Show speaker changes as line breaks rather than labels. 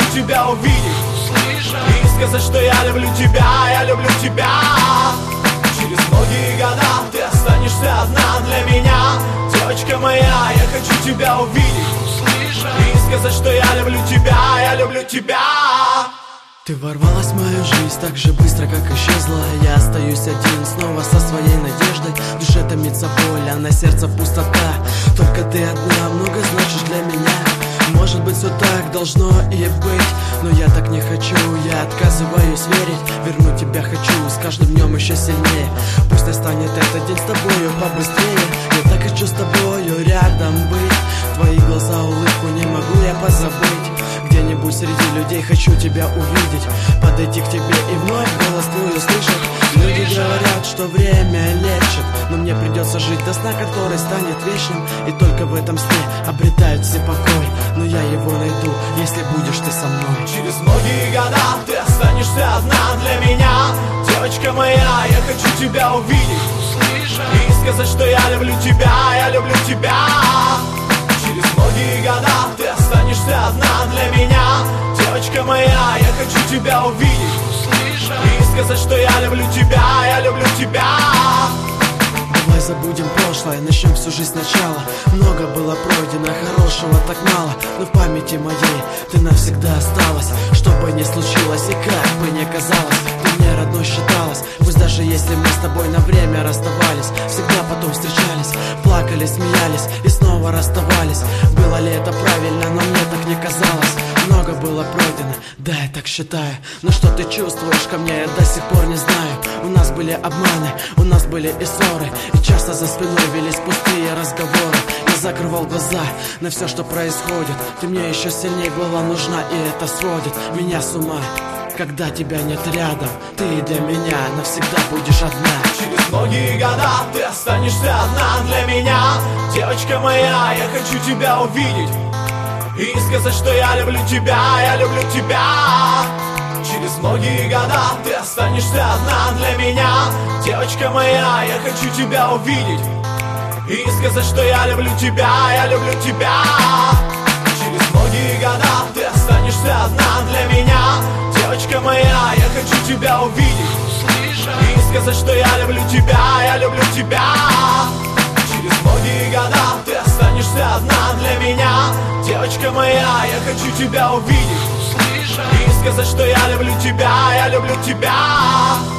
тебя увидеть и сказать, что я люблю тебя, я люблю тебя. Через многие года ты останешься одна для меня, девочка моя, я хочу тебя увидеть и сказать, что я люблю тебя, я люблю тебя.
Ты ворвалась в мою жизнь так же быстро, как исчезла. Я остаюсь один снова со своей надеждой. В душе томится боль, а на сердце пустота. Только ты одна много значишь для меня. Может быть, все так должно и быть, но я так не хочу, я отказываюсь верить. Вернуть тебя хочу, с каждым днем еще сильнее. Пусть настанет этот день с тобою побыстрее. Я так хочу с тобою рядом быть. Твои глаза, улыбку не могу я позабыть. Где-нибудь среди людей хочу тебя увидеть, подойти к тебе и вновь голос твой услышать. Люди говорят, что время лечит, но мне придется жить до сна, который станет вечным. И только в этом сне обретают все покой, но я его найду, если будешь ты со мной.
Через многие года ты останешься одна для меня, девочка моя, я хочу тебя увидеть и сказать, что я люблю тебя, я люблю тебя. Через многие года ты останешься одна для меня, девочка моя, я хочу тебя увидеть и сказать, что я люблю тебя, я люблю тебя.
Давай забудем прошлое, начнем всю жизнь сначала. Много было пройдено, хорошего так мало, но в памяти моей ты навсегда осталась. Что бы ни случилось и как бы ни казалось, ты мне родной считалась. Пусть даже если мы с тобой на время расставались, всегда потом встречались, плакали, смеялись и снова расставались. Было ли это правильно, но мне так не казалось. Много было пройдено, да, я так считаю. Но что ты чувствуешь ко мне, я до сих пор не знаю. У нас были обманы, у нас были и ссоры, и часто за спиной велись пустые разговоры. Я закрывал глаза на все, что происходит. Ты мне еще сильнее была нужна, и это сводит меня с ума. Когда тебя нет рядом, ты для меня навсегда будешь одна.
Через многие года ты останешься одна для меня, девочка моя, я хочу тебя увидеть и сказать, что я люблю тебя, я люблю тебя. Через многие года ты останешься одна для меня, девочка моя, я хочу тебя увидеть и сказать, что я люблю тебя, я люблю тебя. Через многие года ты останешься одна для меня, девочка моя, я хочу тебя увидеть и сказать, что я люблю тебя, я люблю тебя. Через многие года ты останешься одна для меня, девочка моя, я хочу тебя увидеть и сказать, что я люблю тебя, я люблю тебя.